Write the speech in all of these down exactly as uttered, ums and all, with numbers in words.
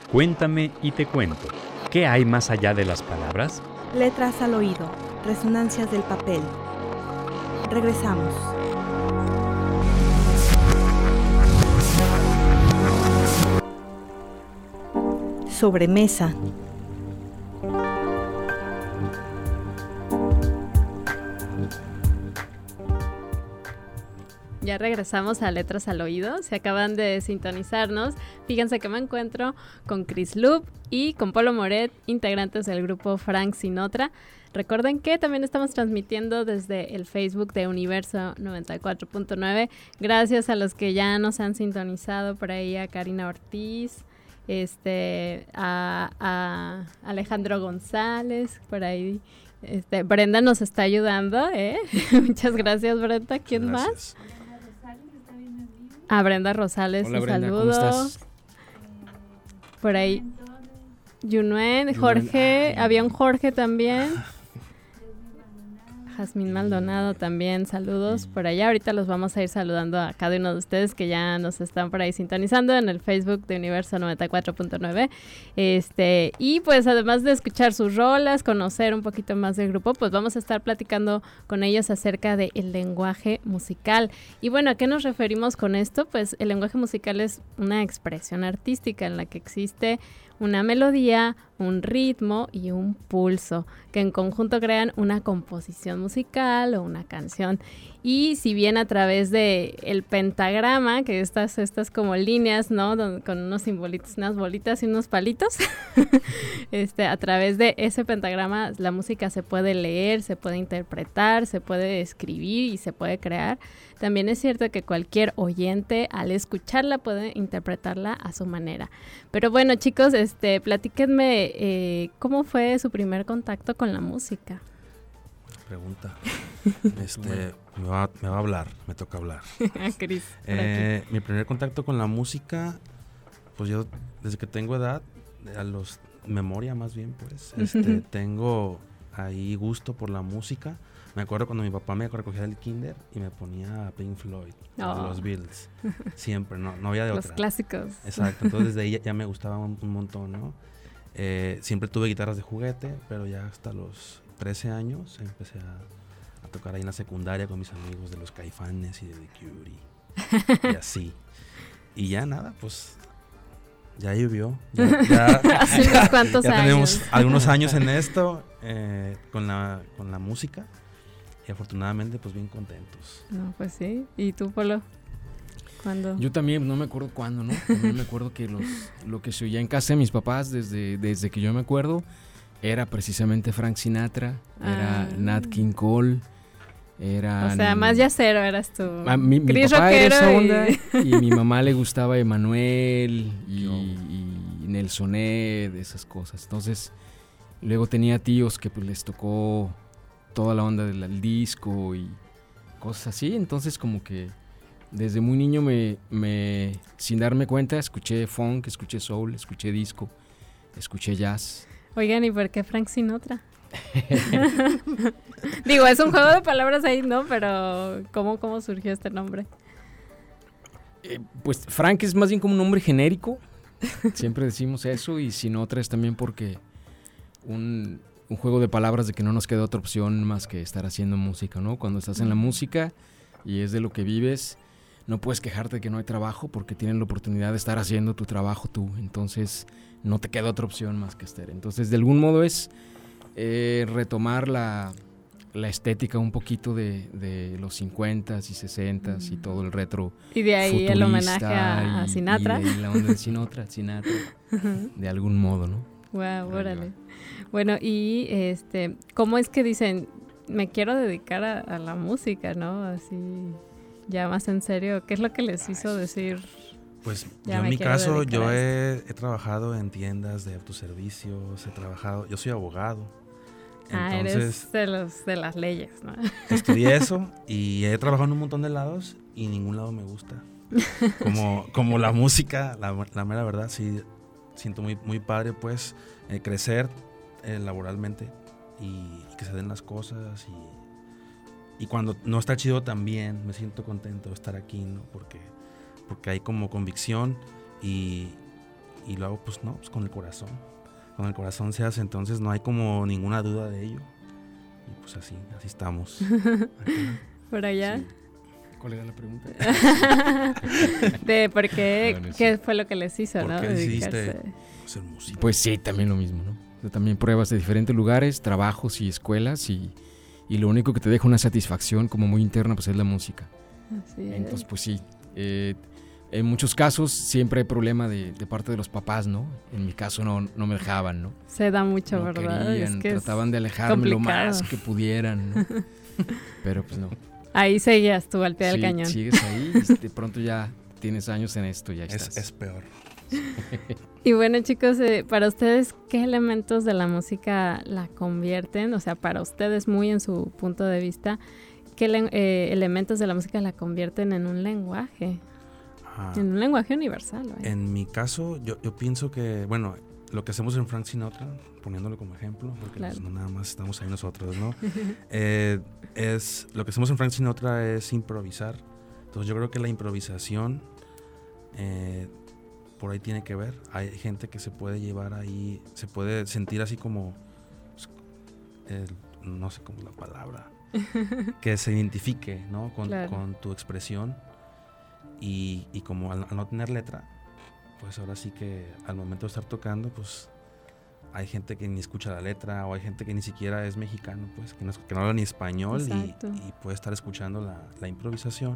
Cuéntame y te cuento. ¿Qué hay más allá de las palabras? Letras al oído, resonancias del papel. Regresamos. Sobremesa. Ya regresamos a Letras al Oído. Si acaban de sintonizarnos, fíjense que me encuentro con Chris Loop y con Polo Moret, integrantes del grupo Frank Sinatra. Recuerden que también estamos transmitiendo desde el Facebook de Universo noventa y cuatro punto nueve. Gracias a los que ya nos han sintonizado, por ahí a Karina Ortiz, este, a, a Alejandro González, por ahí. Este, Brenda nos está ayudando, ¿eh? Muchas gracias, Brenda. ¿Quién Gracias. más? A Brenda Rosales, Hola, un Brenda, saludo. ¿cómo estás? Por ahí, Yunuen, Jorge, había un Jorge también. Jazmín Maldonado también, saludos por allá. Ahorita los vamos a ir saludando a cada uno de ustedes que ya nos están por ahí sintonizando en el Facebook de Universo noventa y cuatro punto nueve. Este, y pues además de escuchar sus rolas, conocer un poquito más del grupo, pues vamos a estar platicando con ellos acerca del lenguaje musical. Y bueno, ¿a qué nos referimos con esto? Pues el lenguaje musical es una expresión artística en la que existe una melodía, un ritmo y un pulso, que en conjunto crean una composición musical o una canción. Y si bien a través de el pentagrama, que estas, estas como líneas, ¿no? Don, con unos simbolitos, unas bolitas y unos palitos, este, a través de ese pentagrama la música se puede leer, se puede interpretar, se puede escribir y se puede crear. También es cierto que cualquier oyente al escucharla puede interpretarla a su manera. Pero bueno, chicos, este, platíquenme eh, ¿cómo fue su primer contacto con la música? Pregunta. Este, me va, me va a hablar, me toca hablar. Cris, eh, mi primer contacto con la música, pues yo desde que tengo edad, a los memoria más bien, pues, este, tengo ahí gusto por la música. Me acuerdo cuando mi papá me recogía del kinder y me ponía Pink Floyd, oh. los Beatles, siempre, no, no había de otra. Los clásicos. Exacto, entonces desde ahí ya, ya me gustaba un, un montón, ¿no? Eh, siempre tuve guitarras de juguete, pero ya hasta los trece años empecé a, a tocar ahí en la secundaria con mis amigos de los Caifanes y de The Cure y, y así. Y ya nada, pues ya llovió. Ya, ya, Hace unos cuantos ya años. tenemos algunos años en esto, eh, con, la, con la música. Y afortunadamente, pues bien contentos. No, pues sí. ¿Y tú, Polo? ¿Cuándo? Yo también, no me acuerdo cuándo, ¿no? También me acuerdo que los, lo que se oía en casa de mis papás desde, desde que yo me acuerdo era precisamente Frank Sinatra, ah. era Nat King Cole, era... O sea, más yacero eras tú. Ah, mi, mi papá era esa onda y... y mi mamá le gustaba Emanuel y, y Nelsonet, esas cosas. Entonces, luego tenía tíos que pues les tocó toda la onda del, del disco y cosas así, entonces como que desde muy niño me, me sin darme cuenta escuché funk, escuché soul, escuché disco, escuché jazz. Oigan, ¿y por qué Frank Sinatra? Digo, es un juego de palabras ahí, ¿no? Pero ¿cómo, cómo surgió este nombre? Eh, pues Frank es más bien como un nombre genérico, siempre decimos eso, y Sinatra es también porque un... un juego de palabras de que no nos queda otra opción más que estar haciendo música, ¿no? Cuando estás en la música y es de lo que vives, no puedes quejarte de que no hay trabajo porque tienes la oportunidad de estar haciendo tu trabajo tú, entonces no te queda otra opción más que estar. Entonces, de algún modo es eh, retomar la, la estética un poquito de, de los cincuentas y sesentas mm. y todo el retro. Y de ahí el homenaje a, a Sinatra. Y de ahí la onda de Sinatra, Sinatra, de algún modo, ¿no? Wow, órale. Bueno, y este, ¿cómo es que dicen, me quiero dedicar a, a la música, ¿no? Así, ya más en serio, ¿qué es lo que les hizo decir? Pues yo en mi caso, yo he, he trabajado en tiendas de autoservicios, he trabajado, yo soy abogado. Ah, entonces, eres de, los, de las leyes, ¿no? Estudié eso y he trabajado en un montón de lados y ningún lado me gusta. Como, como la música, la, la mera verdad, sí, siento muy, muy padre, pues, eh, crecer eh, laboralmente y, y que se den las cosas y, y cuando no está chido también me siento contento de estar aquí, ¿no? Porque, porque hay como convicción y, y lo hago pues no, pues con el corazón. Con el corazón se hace, entonces no hay como ninguna duda de ello. Y pues así, así estamos. Por allá. Sí. ¿Cuál era la pregunta? De por qué, Bueno, sí. qué fue lo que les hizo, ¿Por ¿no? qué decidiste Dedicarse. hacer música? Pues sí, también lo mismo, ¿no? O sea, también pruebas de diferentes lugares, trabajos y escuelas y, y lo único que te deja una satisfacción como muy interna pues es la música. Así es. Entonces pues sí, eh, en muchos casos siempre hay problema de, de parte de los papás, ¿no? En mi caso no, no me dejaban, ¿no? Se da mucho, No ¿verdad? querían, Es que es trataban de alejarme lo complicado. más que pudieran, ¿no? Pero pues no. Ahí seguías tú al pie del Sí, cañón. sigues ahí y de pronto ya tienes años en esto, ya Es, estás. es peor. Y bueno, chicos, eh, para ustedes, ¿qué elementos de la música la convierten? O sea, para ustedes, muy en su punto de vista, ¿qué le- eh, elementos de la música la convierten en un lenguaje? Ah, En un lenguaje universal, vaya. en mi caso, yo, yo pienso que, bueno, lo que hacemos en Frank Sinatra, poniéndolo como ejemplo, porque Claro. pues, no nada más estamos ahí nosotros, ¿no? Eh, es, lo que hacemos en Frank Sinatra es improvisar. Entonces yo creo que la improvisación eh, por ahí tiene que ver. Hay gente que se puede llevar ahí, se puede sentir así como, pues, eh, no sé cómo es la palabra, que se identifique, ¿no? Con, Claro. con tu expresión y, y como al, al no tener letra, pues ahora sí que al momento de estar tocando, pues hay gente que ni escucha la letra o hay gente que ni siquiera es mexicano, pues que no, que no habla ni español y, Exacto. y puede estar escuchando la, la improvisación.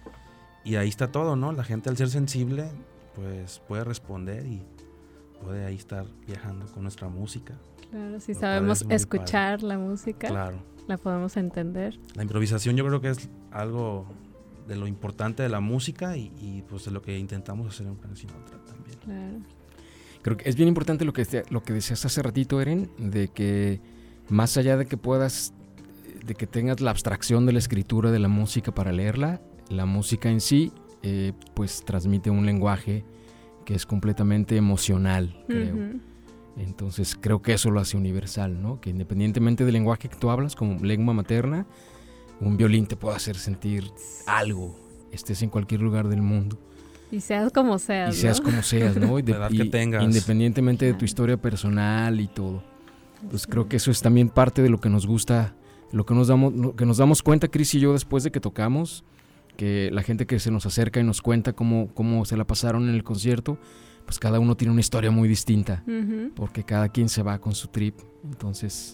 Y ahí está todo, ¿no? La gente al ser sensible, pues puede responder y puede ahí estar viajando con nuestra música. Claro, si Lo sabemos cual es muy escuchar la música, Claro. la podemos entender. La improvisación yo creo que es algo de lo importante de la música y, y pues de lo que intentamos hacer en Frank Sinatra también. Claro. Creo que es bien importante lo que, este- lo que decías hace ratito, Eren, de que más allá de que puedas, de que tengas la abstracción de la escritura de la música para leerla, la música en sí, eh, pues transmite un lenguaje que es completamente emocional, creo. Ujú. Entonces creo que eso lo hace universal, ¿no? Que independientemente del lenguaje que tú hablas, como lengua materna, un violín te puede hacer sentir algo, estés en cualquier lugar del mundo. Y seas como seas, Y seas ¿no? como seas, ¿no? Y de- La edad y que tengas. Independientemente de tu Claro. historia personal y todo. Pues creo que eso es también parte de lo que nos gusta, lo que nos damos, lo que nos damos cuenta, Chris y yo, después de que tocamos, que la gente que se nos acerca y nos cuenta cómo, cómo se la pasaron en el concierto, pues cada uno tiene una historia muy distinta, Ujú. porque cada quien se va con su trip, entonces...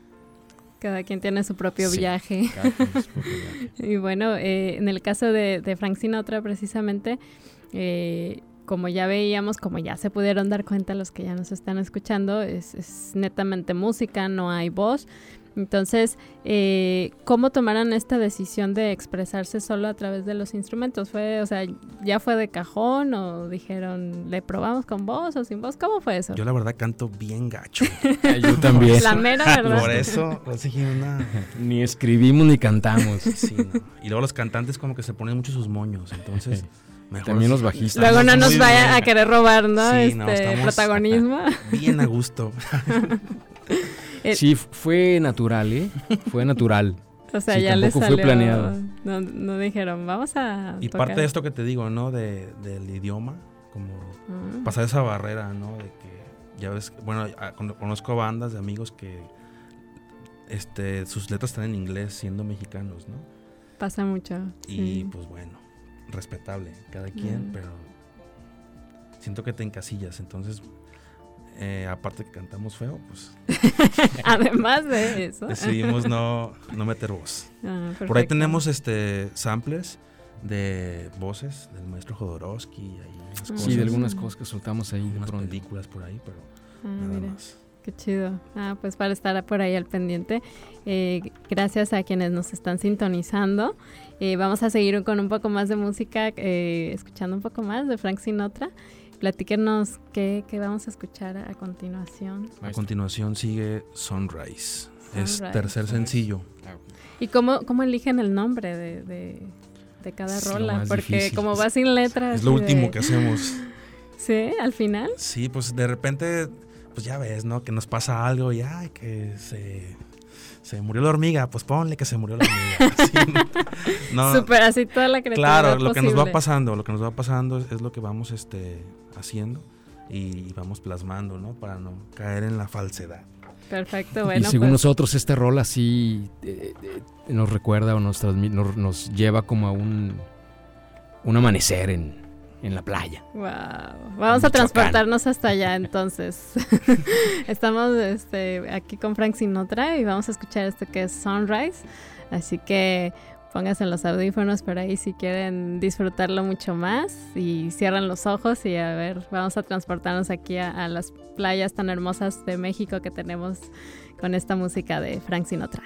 Cada quien tiene su propio Sí. viaje. cada quien es su propio viaje. Y bueno, eh, en el caso de, de Frank Sinatra precisamente, eh, como ya veíamos, como ya se pudieron dar cuenta los que ya nos están escuchando, es, es netamente música, no hay voz. Entonces, eh, ¿cómo tomaron esta decisión de expresarse solo a través de los instrumentos? ¿Fue, o sea, ya fue de cajón o dijeron, le probamos con voz o sin voz? ¿Cómo fue eso? Yo la verdad canto bien gacho. Yo también. La mera verdad. Por eso, pues, dije, una... Ni escribimos ni cantamos. Sí, no. Y luego los cantantes como que se ponen mucho sus moños, entonces... Mejor También los sí. bajistas. Luego no Estamos nos muy vaya bien. a querer robar, ¿no? Sí, este no, estamos- protagonismo. Bien a gusto. Eh, Sí, f- fue natural, ¿eh? Fue natural. O sea, Sí, ya les tampoco fue salió. planeado. No, no dijeron, vamos a. Y tocar. parte de esto que te digo, ¿no? De, del idioma, como Ah, pasar esa barrera, ¿no? De que, ya ves, bueno, a- con- conozco bandas de amigos que este, sus letras están en inglés siendo mexicanos, ¿no? pasa mucho. Y sí. pues bueno, respetable cada quien, Mm. pero siento que te encasillas, entonces, eh, aparte que cantamos feo, pues Además de eso. decidimos no, no meter voz. Ah, Por ahí perfecto. tenemos este samplers de voces del maestro Jodorowsky y ahí unas Ah. cosas, Sí, de algunas cosas que soltamos ahí de unas pronto. películas por ahí, pero Ah, nada mira. más. Qué chido. Ah, pues para estar por ahí al pendiente. Eh, gracias a quienes nos están sintonizando. Eh, vamos a seguir con un poco más de música, eh, escuchando un poco más de Frank Sinatra. Platíquenos qué, qué vamos a escuchar a, a continuación. A continuación sigue Sunrise. Es Sunrise. tercer sencillo. ¿Y cómo, cómo eligen el nombre de, de, de cada Es lo rola? más Porque difícil. como va sin letras. Es lo así último de- que hacemos. Sí, al final. Sí, pues de repente, pues ya ves, ¿no? Que nos pasa algo y ay, que se, se murió la hormiga, pues ponle que se murió la hormiga. Así, ¿no? No, Súper así toda la creatividad claro, lo que nos va posible. pasando, lo que nos va pasando es, es lo que vamos este, haciendo. y vamos plasmando, ¿no? Para no caer en la falsedad. Perfecto, bueno. Y según pues, nosotros, este rol así eh, eh, nos recuerda o nos, transmite, nos, nos lleva como a un, un amanecer en, en la playa. Wow. Vamos a transportarnos hasta allá entonces. Estamos este, aquí con Frank Sinatra y vamos a escuchar esto que es Sunrise. Así que pónganse los audífonos por ahí si quieren disfrutarlo mucho más y cierran los ojos y a ver, vamos a transportarnos aquí a, a las playas tan hermosas de México que tenemos con esta música de Frank Sinatra.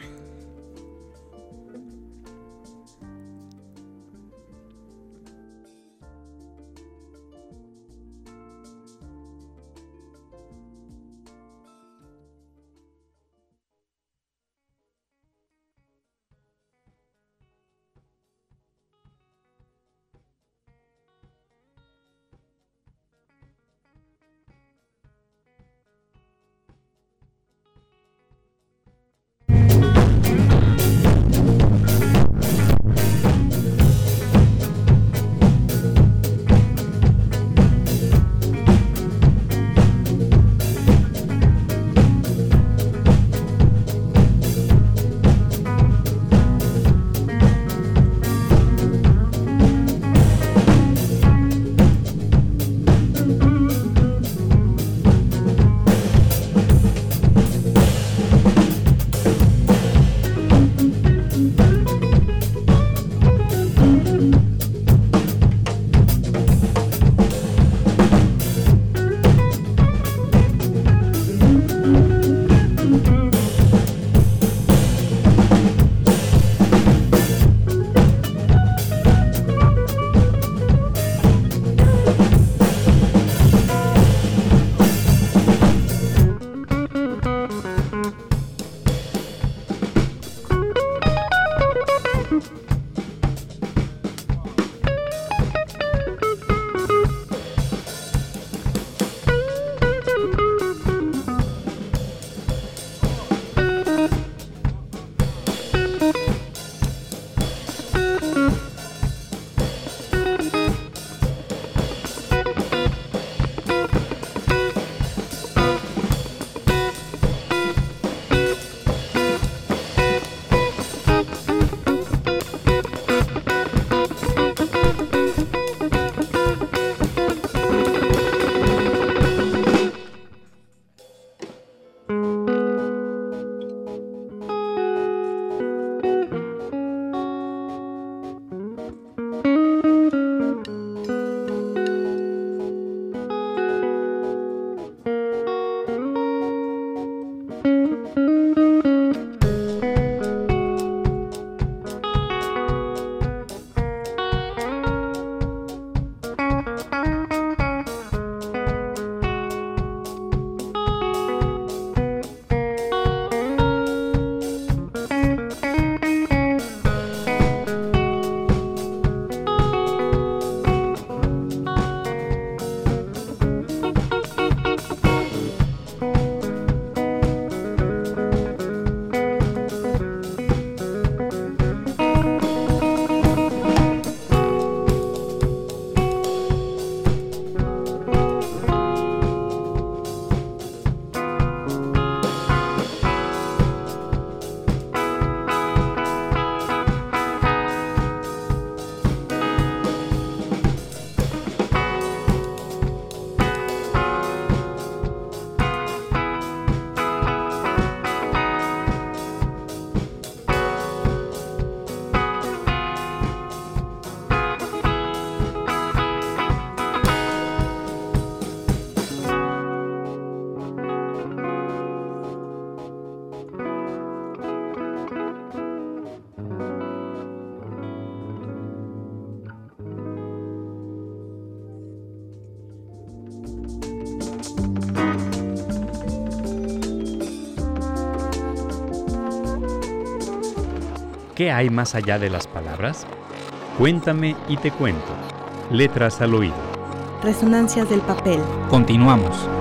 ¿Qué hay más allá de las palabras? Cuéntame y te cuento. Letras al oído. Resonancias del papel. Continuamos.